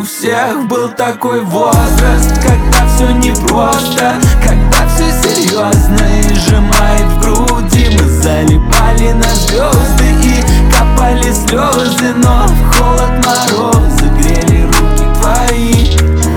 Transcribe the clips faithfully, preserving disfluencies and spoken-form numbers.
У всех был такой возраст, когда все непросто, когда все серьезно и сжимает в груди. Мы залипали на звезды и капали слезы, но в холод мороза грели руки твои.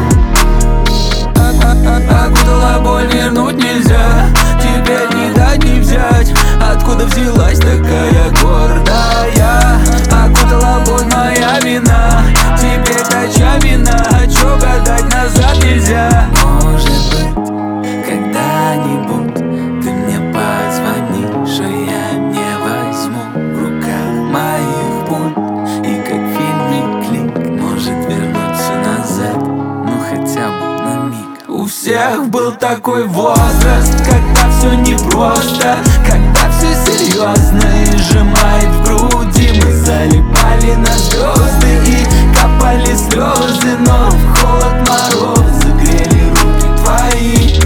Окутала боль, вернуть нельзя, тебе не дать, не взять. Откуда взялась такая гордая? Окутала боль, моя вина, теперь тача вина. Чё гадать, назад нельзя. Может быть, когда-нибудь ты мне позвонишь, а я не возьму в руках моих пуль. И как в фильме клик может вернуться назад, ну хотя бы на миг. У всех был такой возраст, когда все непросто, когда все серьезно и сжимает в груди. Мы залипали на звезды и капали слезы, но в холод мороза грели руки твои.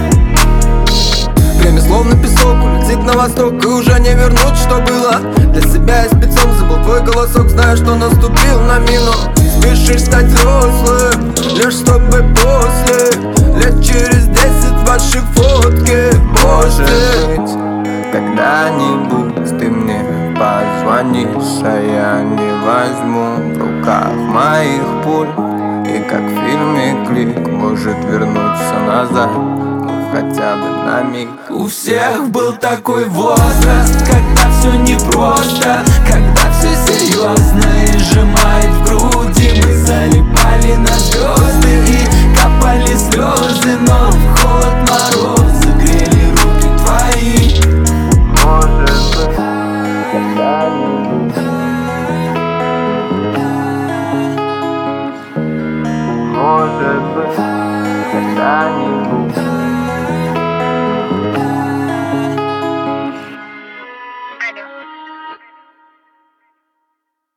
Время словно песок улетит на восток, и уже не вернуть, что было. Для себя я спецом забыл твой голосок, зная, что наступил на мину. Спешишь стать взрослым, лишь чтобы после лет через десять ваши фотки. Может быть, когда-нибудь ты мне позвонишь, а я не возьму в руках моих пуль. И как в фильме клик может вернуться назад, ну хотя бы на миг. У всех был такой возраст, когда все непросто, когда все серьезно и сжимает в грудь.